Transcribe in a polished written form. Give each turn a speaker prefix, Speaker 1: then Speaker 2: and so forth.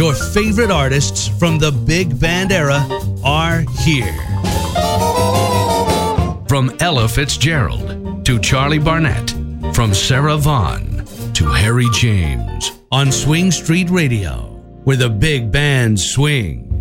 Speaker 1: Your favorite artists from the big band era are here.
Speaker 2: From Ella Fitzgerald to Charlie Barnett, from Sarah Vaughan to Harry James.
Speaker 1: On Swing Street Radio, where the big bands swing.